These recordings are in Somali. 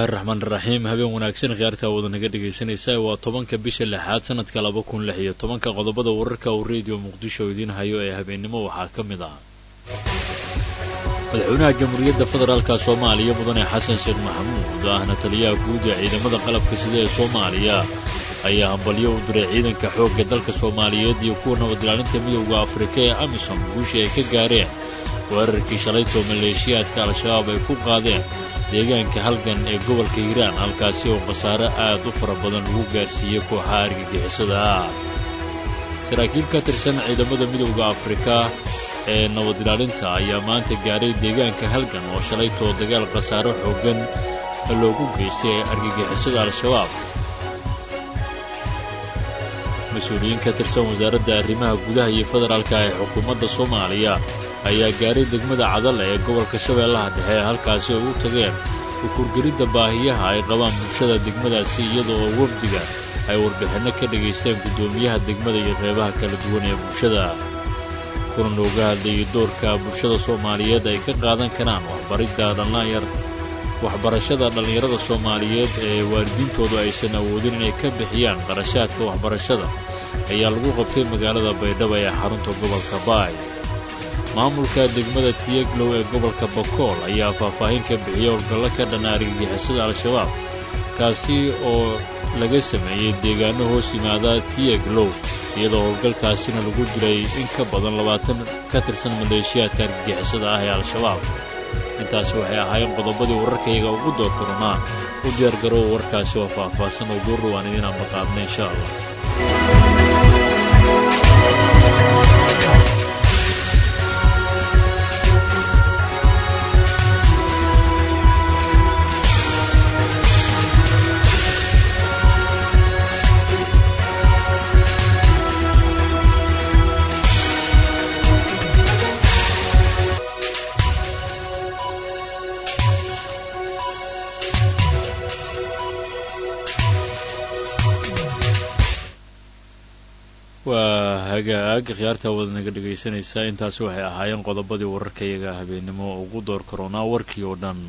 bismillaahi raxmaani raxiim habeen wanaagsan khiyaarta wada naga dhagaysanaysa waa 10ka bisha 6aad sanadka 2016 qodobada wararka uu radio muqdisho idin hayo ee habeenimo waxaa ka mid ah madaxweynaha jamhuuriyadda federaalka Soomaaliya mudane Xasan Sheekh Maxamuud ahna taliyaha guud ee ciidamada qalabka sida ee Soomaaliya ayaa hambalyo u diray ciidanka xoogga dalka Soomaaliyeed iyo kuwa nabad ilaalinta midowga Afrika ee AMISOM guusha ay ka gaareen weerarkii shalayto maleeshiyaadka al-shabaab ay ku qaadeen deegaanka halgan ee gobolka Hiiraan halkaasi oo khasaare aad u fara badan ugu gaarsiiyay kooxaha argagixisada saraakiil ka tirsan ciidamada midowga Afrika ee nabad ilaalinta ayaa maanta gaaray deegaanka halgan oo shalayto dagaal khasaare xooggan loogu geystay argagixisada al-shabaab mas'uuliyiin ka tirsan wasaaradda arrimaha gudaha iyo federaalka ee xukuumadda Soomaaliya ayaa gaaray degmada Cadal ee gobolka Shabeellaha Dhexe halkaasi oo u tageen kurgaridda baahiyaha ay qabaan bulshada degmadaasi iyadoo wafdiga ay warbixino ka dhageysteen gudoomiyaha degmada iyo qeybaha kala duwan ee bulshada kuna looga hadlayay doorka bulshada Soomaaliyeed ay ka qaadan karaan waxbarashada dhalinyarada Soomaaliyeed ee waalidiintoodu aysan awoodin inay ka bixiyaan qarashaadka waxbarashada ayaa lagu qabtay magaalada Baydhabo ee xarunta gobolka Baay maamulka degmada Tiyaglow ee gobolka Bakool ayaa faahfaahin ka bixiyay howlgallo ka dhan ah argagixisada al-shabaab kaasi oo laga sameeyay deegaano hoos yimaada Tiyaglow iyadoo howlgalkaasina lagu dilay in ka badan 20 ka tirsan maleeshiyaadka argagixisada ah ee al-shabaab intaasi waxay ahaayeen qodobadii wararkayga ugu doorkarnaa u diyaar garow warkaasi oo faahfaahsan oo goor dhawaan idin aan maqaadnay insha Allah hagaag khiyaarta wada naga dhagaysanaysa intaasi waxay ahaayeen qodobadii wararkayaga habeenimo ugu door karoonaa warkii oo dhan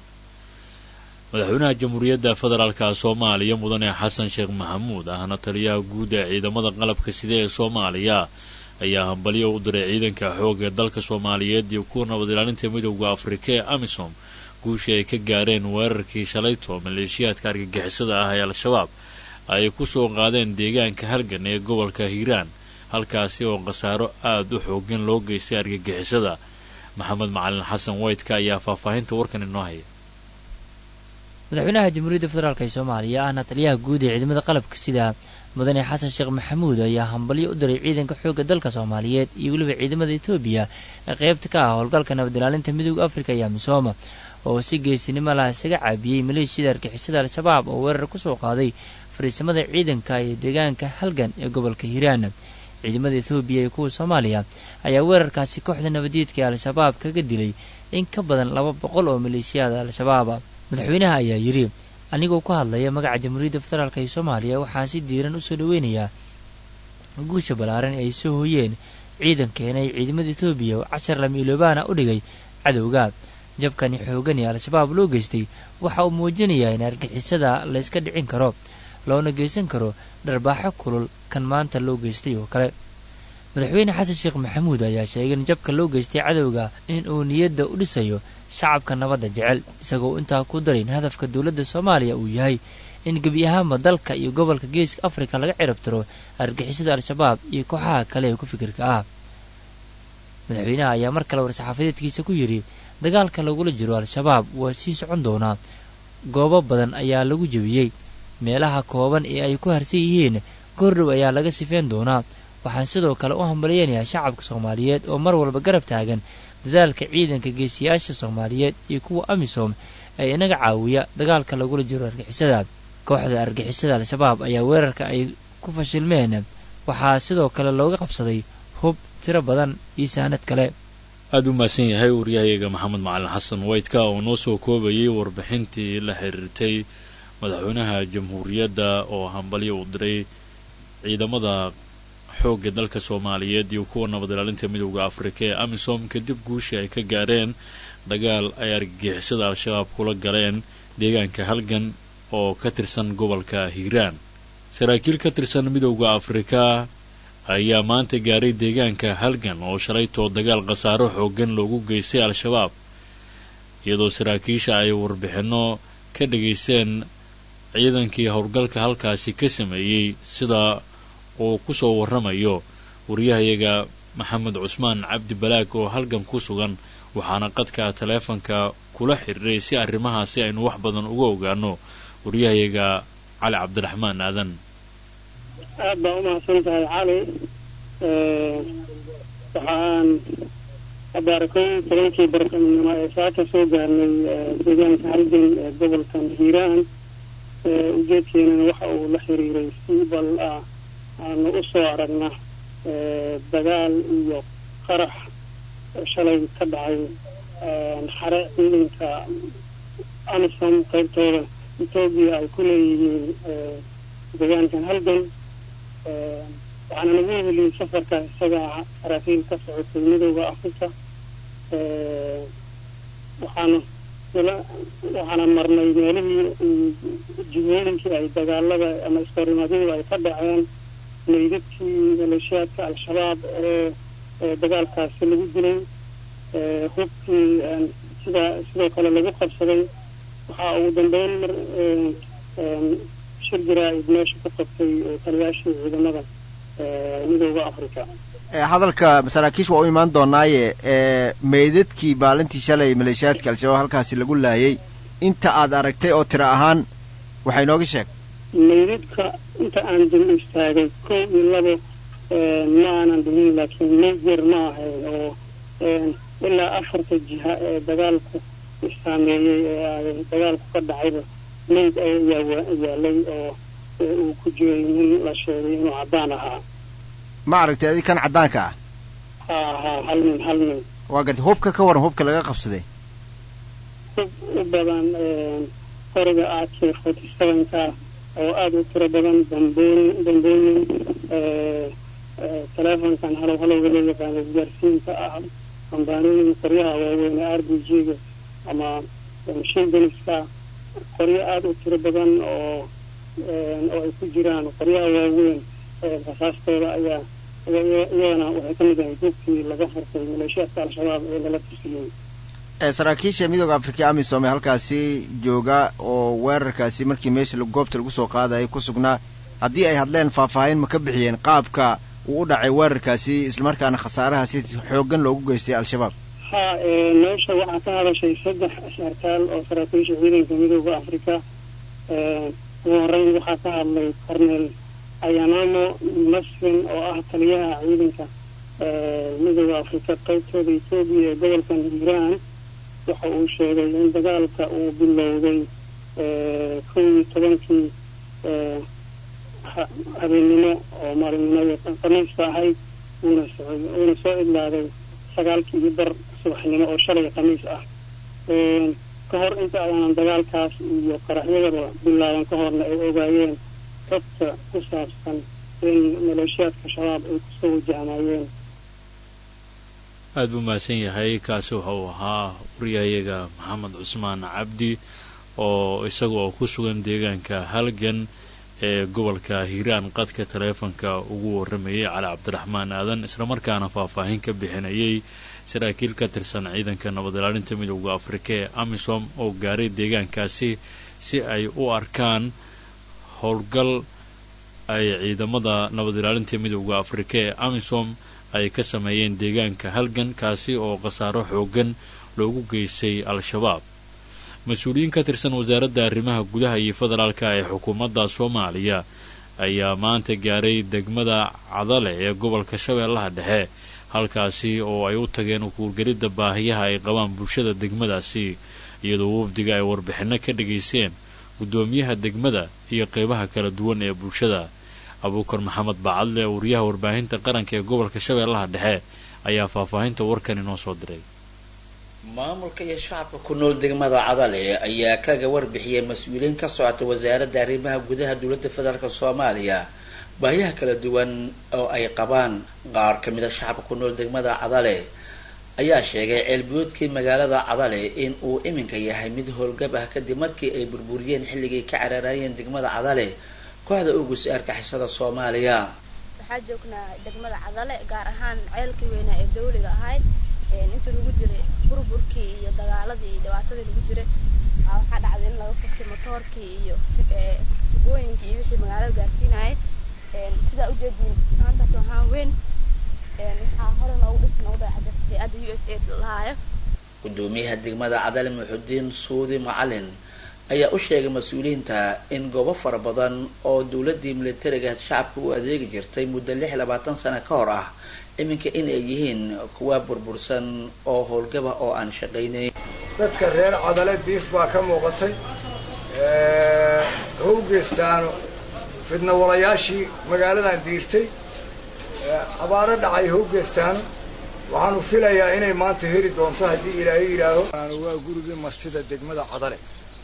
madaxweynaha jamhuuriyadda federaalka Soomaaliya mudane Xasan Sheekh Maxamuud ahna taliyaha guud ee ciidamada qalabka sida ee Soomaaliya ayaa hambalyo u diray ciidanka xoogga dalka Soomaaliyeed iyo kuwa nabad ilaalinta midowga Afrika ee AMISOM guusha ay ka gaareen weerarkii shalayto maleeshiyaadka argagixisada ah ee al-shabaab ay ku soo qaadeen deegaanka halgan ee gobolka Hiiraan halkaasi oo khasaaro aad u xooggan loo geystay argagixisada maxamed macalin xasan waydka ayaa faahfaahinta warkan inoo haya madaxweynaha jamhuuriyadda federaalka Soomaaliya ahna taliyaha guud ee ciidamada qalabka sida mudane Xasan Sheekh Maxamuud ayaa hambalyo u diray ciidanka xoogga dalka Soomaaliyeed iyo waliba ciidamada Itoobiya ee qaybta ka ah howlgalka nabad ilaalinta midowga Afrika iyo AMISOM oo si geesinimo leh isaga caabiyay maleeshiyada argagixisada al-shabaab oo weerar ku soo qaaday fariisamada ciidanka ee deegaanka halgan ee gobolka Hiiraan ciidamada Itoobiya ee kuwa Soomaaliya ayaa weerarkaasi kooxda nabadeedka al-shabaab kaga dilay in ka badan 200 oo maleeshiyada al-shabaab madaxweynaha ayaa yiri anigoo ku hadlaya magaca jamhuuriyadda federaalka ee Soomaaliya waxaan si diiran u soo dhaweynayaa guusha balaaran ay soo hooyeen ciidankeena ee ciidamada Itoobiya oo 10 miiloobaana u dhigay cadowga jabkani xoogan ee al-shabaab loo geystay waxa uu muujinayaa in argagixisada la iska dhicin karo loona geysan karo dharbaaxo kulul kan maanta loo geystay oo kale madaxweyne Xasan Sheekh Maxamuud ayaa sheegay in jabka loo geystay cadowga in uu niyadda u dhisayo shacabka nabadda jecel isagoo intaa ku daray hadafka dawladda Soomaaliya uu yahay in gabi ahaanba dalka iyo gobolka Geeska Afrika laga ciribtiro argagixisada al-shabaab iyo kooxaha kale ee ku fikirka ah madaxweynaha ayaa mar kale war-saxaafadeedkiisa ku yiri dagaalka lagula jiro al-shabaab waa sii socon doonaa goobo badan ayaa lagu jabiyay meelaha kooban ee ay ku harsan yihiin goordhow ayaa laga sifeen doonaa waxaan sidoo kale u hambalyeeyaa shacabka Soomaaliyeed oo mar walba garab taagan dadaalka ciidanka geesiyaasha Soomaaliyeed iyo kuwa AMISOM ee inaga caawiya dagaalka lagula jiro argagixisada kooxda argagixisada al-shabaab ayaa weerarka ay ku fashilmeen waxaa sidoo kale looga qabsaday hub tiro badan iyo saanad kale aad u maasan yahay wariyahayaga maxamed macalin xasan waydka oo noo soo koobayay warbixintii la xiriirtay madaxweynaha jamhuuriyadda oo hambalyo u diray ciidamada xoogga dalka Soomaaliyeed iyo kuwa nabad ilaalinta midowga Afrika ee AMISOM kadib guusha ay ka gaareen dagaal ay argagixisada al-shabaab kula galeen deegaanka halgan oo ka tirsan gobolka hiiraan. saraakiil ka tirsan midowda afrika ayaa maanta gaaray deegaanka halgan oo shalaytoo dagaal khasaaro xooggan loogu geystay al-shabaab, iyadoo saraakiisha ay warbixinno ka dhageysteen ciidankii howlgalka halkaasi ka sameeyey, sida uu ku soo warramayo wariyahayaga maxamed cusmaan cabdi balaag oo halgan ku sugan, waxaana qadka taleefanka kula xiriiray si arrimahaasi aynu wax badan uga ogaano wariyahayaga cali cabdiraxmaan aadan. aad baa u mahadsantahay cali. waxaan abaarakoyn tobankii barqanimo ee saaka soo gaarnay deegaanka halgan ee gobolkan hiiraan. ujeedkeenana waxa uu la xiriiray si bal ah aanu u soo aragna dagaal iyo qarax shalay ka dhacay xare ciidanka amisom qaybtooda etoobiya ay ku leeyihiin deegaankan halgan. waxaana nagu heliyey safarka isaga saraakiil ka socotay midowda afrika. waxaana marnay meelihii jihooyinkii ay dagaalada ama iskahorimaadadu ay ka dhaceen, meydadkii maleeshiyaadka al-shabaab ee dagaalkaasi lagu dilay, hubkii sidoo kale lagu qabsaday. waxaa ugu dambeyn shir jaraa'id meesha ku qabtay taliyaashii ciidamada midowda afrika. hadalka saraakiisha waa u imaan doonaaye meydadkii maalintii shalay maleeshiyaadka al-shabaab halkaasi lagu laayay inta aad aragtay oo tiro ahaan waxay nooga sheeg. meydadka inta aan dul istaagay 1 iyo 2 ma aanan dhihin, laakiin meyd yar ma ahayn oo ilaa 4 jiha ee dagaalku istaameeyey ee dagaalku ka dhacayba meyd ayaa yaalay oo uu ku jiray nin la sheegay inuu caddaan ahaa. ma aragtay adi kan caddaanka ah? hal nin. waa gartay. hubka ka waran, hubka laga qabsaday? hub u badan qoriga AK-47 oo aada u tiro badan, dambooyin taleefonkan halowga loo yaqaano isgaarsiinta ah, kambaanooyin, qoryaha waaweyne RPG-ga ama shingaliska, qoryo aada u tiro badan oo ay ku jiraan qoryaha waaweyn. rasaastooda ayaa iyagana waxay ka mid ahay hubkii laga furtay maleeshiyaadka al-shabaab ee lala tusiyey. saraakiisha midowda afrika amisom ee halkaasi jooga oo weerarkaasi markii meesha goobta lagu soo qaadayay ku sugnaa, haddii ay hadleen faahfaahin ma ka bixiyeen qaabka uu u dhacay weerarkaasi islamarkaana khasaaraha si xooggan loogu geystay al-shabaab? meesha waxaa ka hadashay 3 sarkaal oo saraakiisha ciidanka midowda afrika. ugu horreyn waxaa ka hadlay cornel ayaanamo masrin oo ah taliyaha ciidanka midowda afrika qaybtooda etoobiya ee gobolkan hiiraan. waxa uu sheegay in dagaalka uu bilowday 11 habeenimo oo maalinimada khamiista ahayd, uuna soo idlaaday 9 subaxnimo oo shalay khamiis ah. ka hor inta ayaanan dagaalkaas iyo qaraxyadaba bilaaban ka horna ay ogaayeen xogta ku saabsan in maleeshiyaadka shabaab ay kusoo wajahnaayeen. aad buu mahadsan yahay. kaasi waxa uu ahaa wariyahayaga maxamed cusmaan cabdi oo isaga oo ku sugan deegaanka halgan ee gobolka hiiraan qadka taleefanka ugu warramayay cali cabdiraxmaan aadan, islamarkaana faahfaahin ka bixinayay saraakiil ka tirsan ciidanka nabad ilaalinta midowda afrika ee amisom oo gaaray deegaankaasi si ay u arkaan howlgal ay ciidamada nabad ilaalinta midowda afrika ee amisom ay ka sameeyeen deegaanka halgan, kaasi oo khasaaro xooggan loogu geystay al-shabaab. mas-uuliyiin ka tirsan wasaaradda arrimaha gudaha iyo federaalka ee xukuumadda soomaaliya ayaa maanta gaaray degmada cadale ee gobolka shabeellaha dhexe, halkaasi oo ay u tageen ukuurgelidda baahiyaha ay qabaan bulshada degmadaasi, iyadoo wafdiga ay warbixinno ka dhageysteen guddoomiyaha degmada iyo qeybaha kala duwan ee bulshada. abuukar maxamed bacadle, wariyaha warbaahinta qaranka ee gobolka shabeellaha dhexe, ayaa faahfaahinta warkan inoo soo diray. maamulka iyo shacabka ku nool degmada cadale ayaa kaga warbixiyay mas-uuliyiin ka socota wasaaradda arrimaha gudaha dowladda federaalk soomaaliya baahiyaha kala duwan oo ay qabaan. qaar ka mid a shacabka ku nool degmada cadale ayaa sheegay ceelbiyoodkii magaalada cadale in uu iminka yahay mid howlgab ah kadib markii ay burburiyeen xilligay ka cararayeen degmada cadale kooxda ugu argagixisada Soomaaliya. waxaa joognaa degmada cadale gaar ahaan ceelkii weynaa ee dawliga ahayd inta lagu jiray burburkii iyo dagaaladii iyo dhibaatadii lagu jiray waxaa dhacday in laga furtay matoorkii iyo tubooyinkii iyo wixii magaalada gaarsiinayay sidaa u jeedin maantaas waxaa weyn waxaa hore noogu dayacday hay'adda USAID lahaayo. gudoomiyaha degmada cadale Muxudiin Suudi Macalin ayaa u sheegay mas'uuliyiinta in goobo fara badan oo dawladii militariga shacabka u adeegi jirtay muddo 26 sano ka hor ah iminka in ay yihiin kuwa burbursan oo howlgaba oo aan shaqaynayn. dadka reer cadale diif baa ka muuqatay howgeestaano fidna walayaashii magaaladan diirtay abaaro dhacay howgeestaano waxaanu filayaa inay maanta heli doonto haddii ilaahay yidhaaho. waa gurigii martida degmada cadale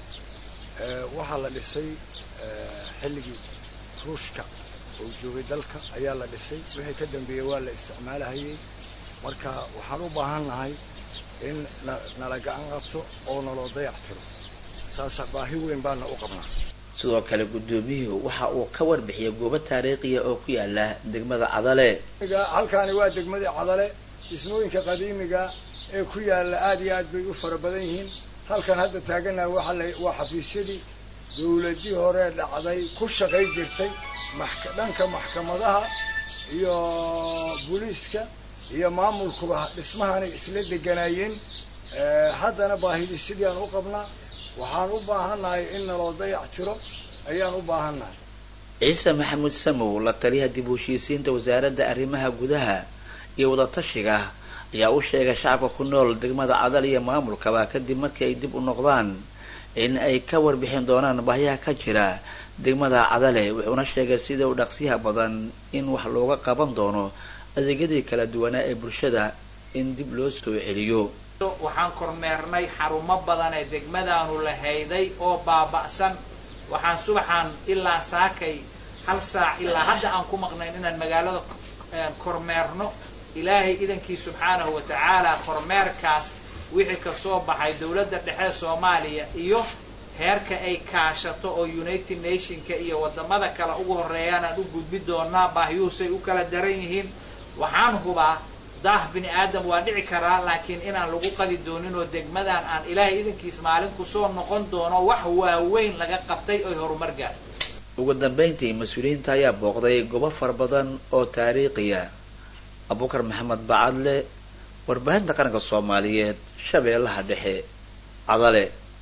waxaa la dhisay xilligii ruushka oo joogay dalka ayaa la dhisay wixii ka dambeeyay waa la isticmaalahayay marka waxaan u baahannahay in nala gacan qabto oo naloo dayactiro saas baahi weyn baana u qabnaa. sidoo kale gudoomiyuhu waxa uu ka warbixiyay goobo taariikhi oo ku yaala degmada cadale. halkaani waa degmada cadale dhismooyinka qadiimiga ee ku yaala aad iyo aad bay u fara badan yihiin. halkan hadda taaganahay waa xafiisyadii dawladii hore dhacday ku shaqay jirtay dhanka maxkamadaha iyo booliiska iyo maamulkuba dhismahanay isla deganayeen. haddana baahidii sidii aan u qabnaa waxaan u baahannahay in naloo dayactiro ayaan u baahannahay. ciise maxamuud samow la taliyaha dib u heshiisiinta wasaaradda arrimaha gudaha iyo wadatashiga ayaa u sheegay shacabka ku nool degmada cadale iyo maamulkaba kadib markii ay dib u noqdaan in ay ka warbixin doonaan baahiyaha ka jira degmada cadale wuxuuna sheegay sida uu dhaqsiyaha badan in wax looga qaban doono adeegyadii kala duwanaa ee bulshada in dib loo soo celiyo. waxaan kormeernay xarumo badan ee degmadaanu lahayday oo baaba'san. waxaan subaxan ilaa saakay 1 saac ilaa hadda aan ku maqnayn inaan magaalada kormeerno. ilaahay idankii subxaanahu wa tacaala kormeerkaas wixii ka soo baxay dawladda dhexe Soomaaliya iyo heerka ay kaashato oo United Nationska iyo wadamada kale ugu horeeyaan aan u gudbi doonaa baahiyuusay u kala daran yihiin. waxaan hubaa daah bini aadam waa dhici karaa laakiin inaan lagu qadi doonin oo degmadan aan ilaahay idankiis maalin ku soo noqon doono wax waaweyn laga qabtay oo horumar gaartay. ugu dambeyntii mas'uuliyiinta ayaa booqday goobo fara badan oo taariikhiya. Abubakar Maxamed Bacadle warbaahinta qaranka Soomaaliyeed Shabeellaha Dhexe Cadale.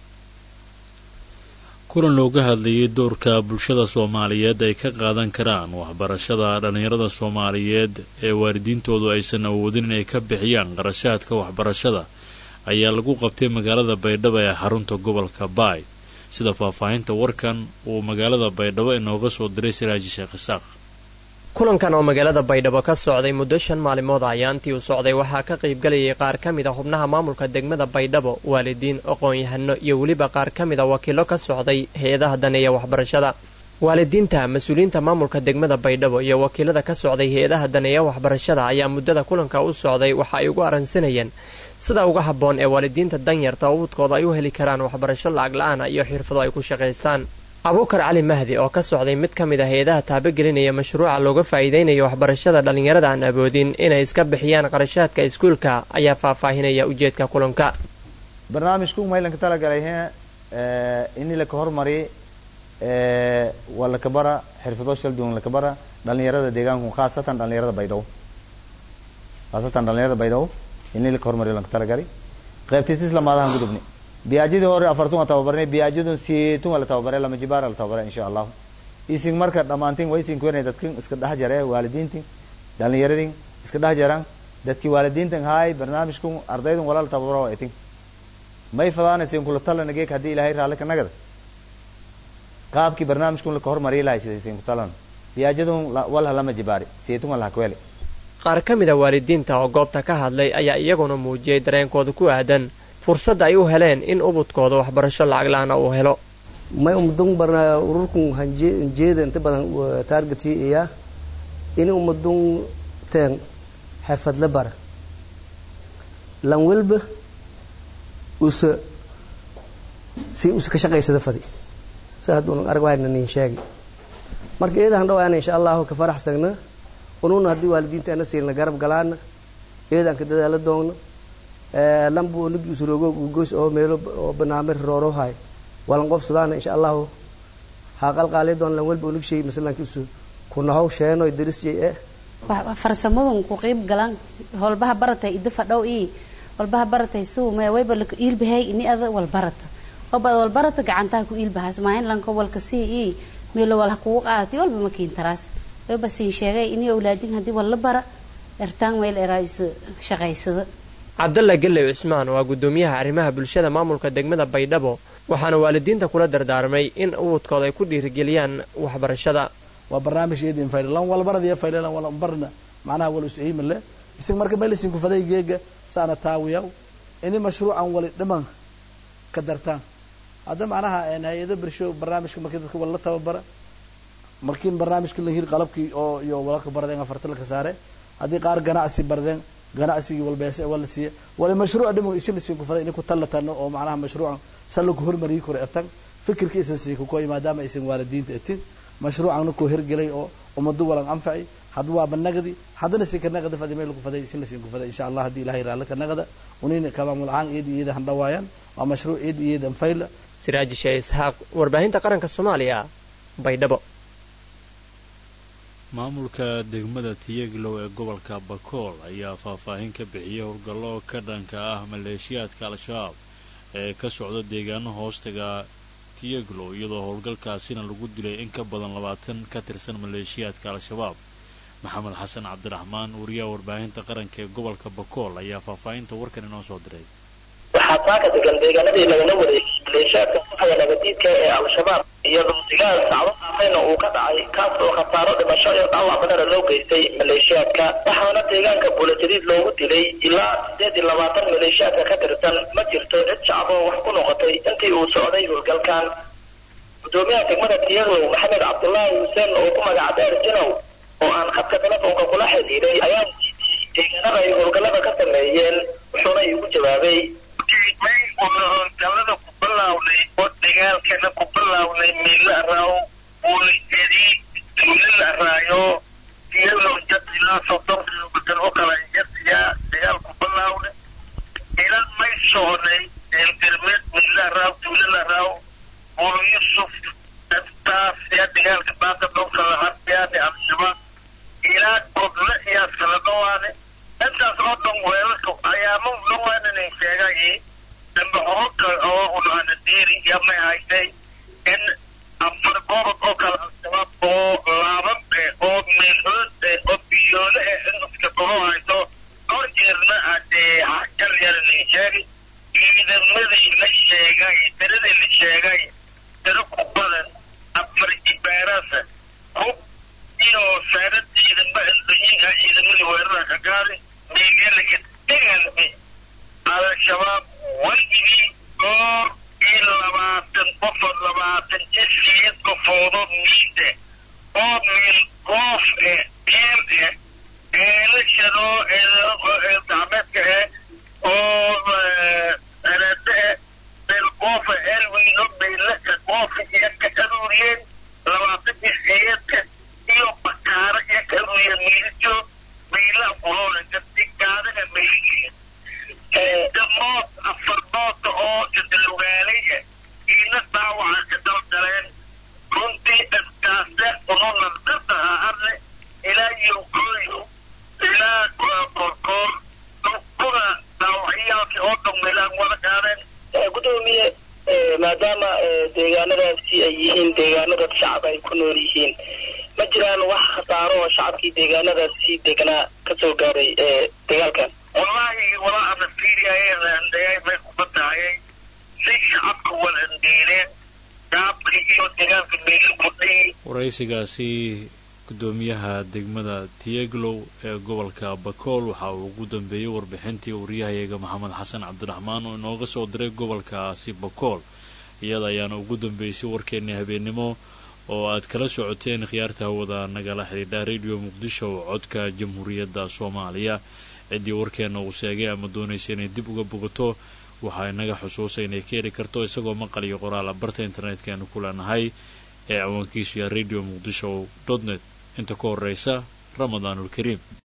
kulan looga hadlayay doorka bulshada Soomaaliyeed ay ka qaadan karaan waxbarashada dhalinyarada Soomaaliyeed ee waalidiintoodu aysan awoodin inay ka bixiyaan qarashaadka waxbarashada ayaa lagu qabtay magaalada Baydhabo ee xarunta gobolka Baay. sida faahfaahinta warkan uu magaalada Baydhabo inooga soo diray Siraaji Sheekh Isaaq. kulankan oo magaalada Baydhabo ka socday muddo 5 maalmood ayaantii uu socday waxaa ka qayb galayay qaar ka mid ah xubnaha maamulka degmada Baydhabo, waalidiin, aqoon-yahano iyo waliba qaar ka mid ah wakiilo ka socday hay'adaha daneeya waxbarashada. waalidiinta, mas'uuliyiinta maamulka degmada Baydhabo iyo wakiilada ka socday hay'adaha daneeya waxbarashada ayaa muddada kulanka u socday waxa ay ugu aransanayeen sida uga habboon ee waalidiinta danyarta ubadkooda ay u heli karaan waxbarasho lacag la'aan iyo xirfado ay ku shaqaystaan. Abubakar Cali Mahdi oo ka socday mid ka mid ah hay'adaha taabagelinaya mashruuca looga faa'iideynayo waxbarashada dhalinyarada aan awoodin inay iska bixiyaan qarashaadka iskuulka ayaa faahfaahinaya ujeedka kulanka. barnaamijku maylanka talagalay in la ka hormariyo wala ka bara xirfado shal duwan la ka bara dhalinyarada deegaanka khaasatan dhalinyarada Baydhabo in la ka hormariyo lanka talagalay qaybtiisa islaamaadahan gudubni biyaajidii hore 40 tababarnay biyaajidun si tun wala tababaray lama jibaar la tababaray insha Allah isin marka dhamaantiin way isin keenay dadkan iska dhax jaray waalidiintii dhalinyaradii iska dhax jaraan dadkii waalidiintan hay barnaamijku ardaydun walaal tababaro ay tin may fadaanaysan kula talanagay hadii Ilaahay raali ka nagada qaabkii barnaamijku la ka hormariyo lahaysaysan ku talan biyaajidun wala lama jibaari si tun wala kweli. qaar ka mid ah waalidiinta oo goobta ka hadlay ayaa iyaguna muujiyay dareenkooda ku aadan fursad ay u heleen in ubadkooda waxbarasho lacag la'aan uu helo. may ummadun barnaa ururkun hanjeeda inta badan targetia in ummadun teen xirfad la bara lan walba usa si usa ka shaqaysada fadi saadun arag waayna nin sheegi marka eedahan dhawaana insha Allah ka faraxsagna ununa hadii waalidiinteena siina garab galaana eedan ka dadaala doona lambu nugu usurogo goos oo meelo oo barnaamij rooro hay walan qobsadana insha Allah ha qalqaale doon lan walba nugu shay misalan kiisu kuna hawsheeno idrisiyay farsamadan ku qayb galan holbaha baratay idfa dhaw walbaha baratay soo ma wayba la ilbahay ini ada wal barata wal barata gacanta ku ilbaha Ismaaciil lanka walka si meelo wal ku qaatay walba ma kiin taraas wayba si sheegay ini awlaadin hadii wal bara ertaan meel eraayis shaqaysada Cabdalla Galley Usmaan waa gudoomiyaha arrimaha bulshada maamulka degmada Baydhabo waxaana waalidiinta kula dardaarmay in ubadkooda ay ku dhiirigeliyaan waxbarashada waa barnaamij eedin faylan wal baradiya faylan wal barna macnaha wal usayimle isag marka meelisin ku faday geega saana taawiyow ini mashruucan wal dhiman ka dartaan hada macnaha hay'adda bulsho barnaamijka markii dadka wala tababara markii barnaamijka la hir qalabkii oo iyo walka baradeen afarta la ka saare hadii qaar ganacsi bardeen ganacsiga walbeese wala siiya wala mashruuc dhimo isin ku faday in ku talatan oo macnaha mashruucan salku hormariyo kor ertan fikirkiisa si ku kooy maadaama isin waalidiinta etin mashruucan ku hirgelay oo umadu walan anfacay had waa banagdi hadana si ka naqda fadii meel ku faday isin ku faday insha Allah hadii ilaahay raala ka naqda unina kama mulcaan eediyada handawaayan waa mashruuc eediyada fayla Siraaj Sheikh Ishaaq warbaahinta qaranka Soomaaliya Baydhabo maamulka degmada Tiyaglow ee gobolka Bakool ayaa faahfaahin ka bixiyay howlgallo ka dhanka ah maleeshiyaadka al-shabaab ee ka socda deegaano hoostaga Tiyaglow iyadoo howlgalkaasina lagu dilay in ka badan 20 ka tirsan maleeshiyaadka al-shabaab Maxamed Xasan Cabdiraxmaan wariyaha warbaahinta qaranka ee gobolka Bakool ayaa faahfaahinta warkan inoo soo diray waxaa taaka degan deegaanadii lagala waday maleeshiyaadka kuxaya nabadiidka ee al-shabaab iyadoo digaal sacdo qaafayna uu ka dhacay kaas oo khataaro dhimasho iyo dhaawac badan loo geystay maleeshiyaadka waxaana deegaanka buulajadiid loogu dilay ilaa 28 maleeshiyaadka ka tirsan ma jirto cid shacab oo wax ku noqotay intii uu socday howlgalkan gudoomiyaha degmada Tiyaglow Maxamed Cabdullaahi Huseen oo ku magac dheer Jinow oo aan khadka telefoonka kula xiriiray ayaa deegaanada ay howlgallada ka sameeyeen wuxuuna igu jawaabay howlgallada ku bilaawday oo dagaalkana ku bilaawday meela raaw buulijadii tuulila raayo Tiyaglow jadilaa 30 kilomitir oo kala jadiya dagaal ku bilaawday ilaa may soconay elgermed meela raaw tuulila raaw oo Yusuf taas ya dagaalka baaqda dhulka la harbiyaade al-shabaab ilaa qodle iyo saladowaane intaas oo dhan weerarka ayaamo dhawaanay sheegay dambe horka oo unaana deeri ya ma hayday in afar goobod oo kala al-shabaab oo laaban oo meelhood oo biyoole in iska qolo hayso dhowr jeerna hadee xagal yarnay sheegay ciidamadii la sheegay tiradii la sheegay tiro ku badan afar ibaarasa hub iyo saarad ciidama indayiinka ciidamadii weerarka ka gaaday meelgeelaka dagaalmay al-shabaab waligii dhowr iyo 20 qofood 20 jisiid qofoodood miide oo meel goof keel eelashadoo gacmeedka oo arade meel goofa eelweyno meelaka goofa iyo ka aruuriyeen 20 jisiidka iyo bakaara iyo ka aruuriyeen miilijo meelaha quloolanka digaadaga meeligiya damood afar moota oo jadalogaalaya iina dhaawaca ka dalgaleen runtii askaase ununan dadaha arne ilaa yowkooyo ilaa korkoor dhulkuna dhaawacyaalkii oo dhan meelaan wada gaadeen gudoomiye maadaama deegaanadaasi ay yihiin deegaanada shacab ay ku nool yihiin ma jiraan wax khasaaro oo shacabkii deegaanadaasi deganaa ka soo gaaray dagaalkan wallahi wala ana fiiriyay bay ku badayay si shacabka wala andeereen shacabkii iyo deegaanka meelo kudhay waraysigaasi gudoomiyaha degmada Tiyaglow ee gobolka Bakool waxa uu ugu dambeeyay warbixintii wariyahayaga Maxamed Xasan Cabdiraxmaan oo inooga soo diray gobolkaasi Bakool iyada ayaana ugu dambeysay warkeennii habeenimo oo aad kala socoteen khiyaarta hawada nagala xiriidha Radio Muqdisho codka Jamhuuriyadda Soomaaliya ciddii warkeena uu sheegay ama doonaysa inay dib uga bogato waxaa inaga xusuusa inay ka heli karto isagoo maqal iyo qoraala barta internetkanu ku leenahay ee ciwaankiisu yahay radio muqdisho .net inta ka horeysa ramadaanul kariim.